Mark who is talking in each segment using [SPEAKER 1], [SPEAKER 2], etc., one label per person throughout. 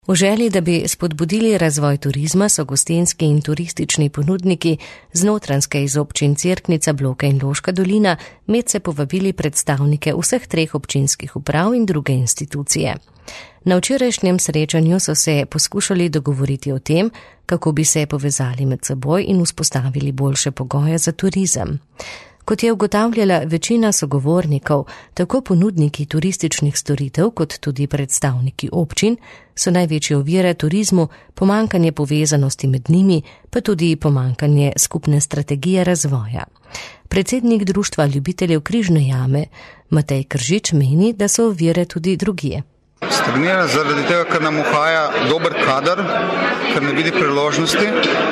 [SPEAKER 1] V želji, da bi spodbudili razvoj turizma, so gostinski in turistični ponudniki z Notranjske iz občin Cerknica, Bloka in Loška dolina medse povabili predstavnike vseh treh občinskih uprav in druge institucije. Na včerajšnjem srečanju so se poskušali dogovoriti o tem, kako bi se povezali med seboj in vzpostavili boljše pogoje za turizem. Kot je ugotavljala večina sogovornikov, tako ponudniki turističnih storitev kot tudi predstavniki občin, so največje ovire turizmu pomanjkanje povezanosti med njimi, pa tudi pomanjkanje skupne strategije razvoja. Predsednik Društva ljubiteljev Križne jame, Matej Kržič, meni, da so ovire tudi drugje.
[SPEAKER 2] Stagnira zaradi tega, ker nam uhaja dober kader, ker ne vidi priložnosti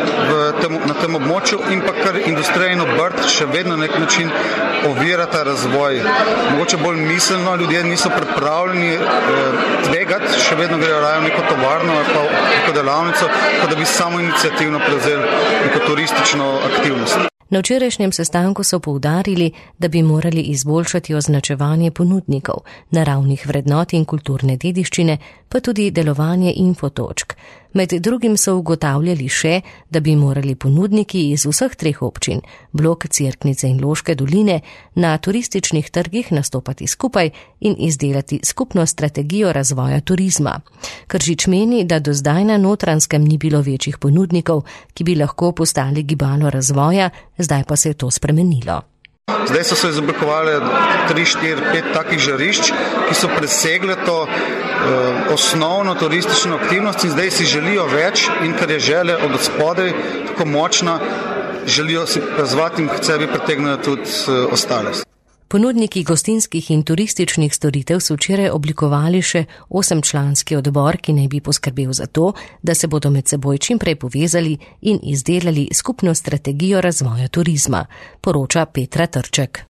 [SPEAKER 2] na tem območju in pa ker industrija in obrt še vedno na nek način ovirata razvoj. Mogoče bolj miselno, ljudje niso pripravljeni tvegati, še vedno grejo raje v neko tovarno ali pa neko delavnico, kot da bi samo iniciativno prevzeli neko turistično aktivnost.
[SPEAKER 1] Na včerajšnjem sestanku so poudarili, da bi morali izboljšati označevanje ponudnikov, naravnih vrednot in kulturne dediščine, pa tudi delovanje infotočk. Med drugim so ugotavljali še, da bi morali ponudniki iz vseh treh občin, Blok, Cerknice in Loške doline, na turističnih trgih nastopati skupaj in izdelati skupno strategijo razvoja turizma. Kržič meni, da do zdaj na Notranjskem ni bilo večjih ponudnikov, ki bi lahko postali gibalo razvoja, zdaj pa se je to spremenilo.
[SPEAKER 2] Zdaj so se izoblikovali 3, 4, 5 takih žarišč, ki so presegle to osnovno turistično aktivnost in zdaj si želijo več in ker je želja od spodaj tako močna, želijo si razvati in k sebi pritegnejo tudi ostale.
[SPEAKER 1] Ponudniki gostinskih in turističnih storitev so včeraj oblikovali še 8-članski odbor, ki naj bi poskrbel za to, da se bodo med seboj čimprej povezali in izdelali skupno strategijo razvoja turizma, poroča Petra Trček.